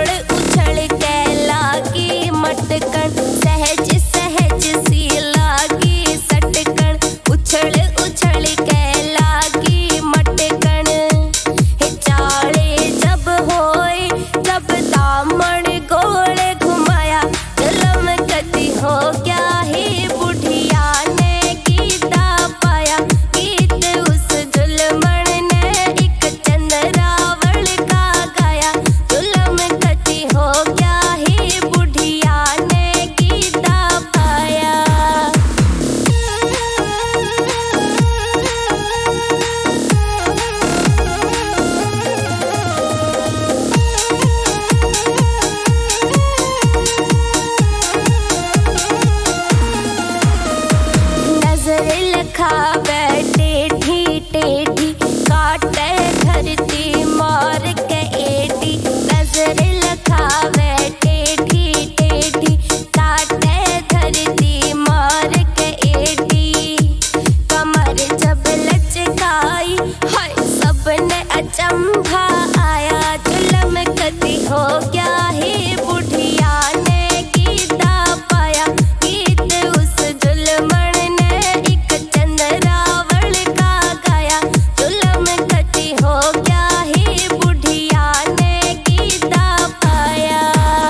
उछल के लागी मटकन, सहज सहज सी लागी सटकन, उछल उछल के लागी मटकन। हे चाले जब होए जब दामन गोले घुमाया, जुल्म कती हो गया ही बुढ़िया ने गीता पाया। गीत उस जुल्मन ने एक चंद्रावल का गाया, जुल्म कती हो गया ही बुढ़िया ने गीता पाया। नजर लखा बैठे ठी टेढ़ी, काटे धरती मार के एटी। नजर लखा बैठे ठी टेढ़ी, काटे धरती मार के एटी। कमर जब लचकाई हाय सबने अचंभा आया, जुल्म कती हो गया ही बुढ़िया ने गीता पाया। गीत उस जुल्मन ने एक चंद्रावल का गाया, जुल्म कती हो गया ही बुढ़िया ने गीता पाया।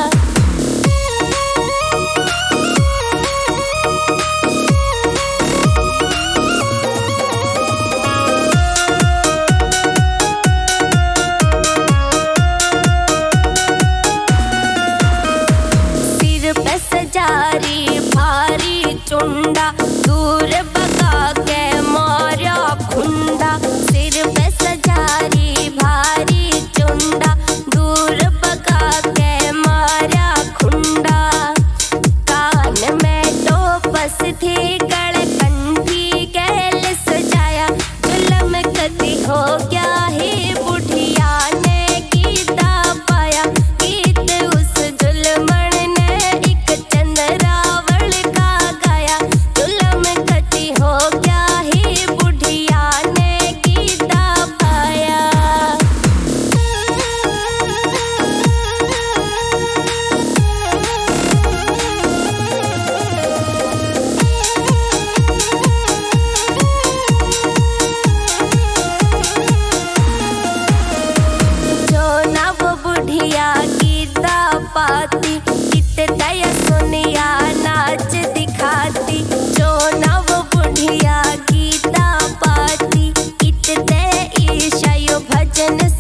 सिर पे सजारी भारी चुंडा, दूर बगा के मारा खुंडा। सिर पे सजारी भारी चुंडा, दूर बगा के मारा खुंडा। कान में टोपस थी कड़कंठी गैल सजाया, जुल्म कती हो गया ही बुढ़िया ने गीता पाया। गीत उस जुल्मन ने एक चंद्रावल का गाया, जुल्म कती हो गया ही बुढ़िया ने गीता पाया। जो ना वो बुढ़िया गीता पाती, कित दया सुनिया नाच दिखाती। जो ना वो बुढ़िया गीता पाती, कित दे ईशा यो भजन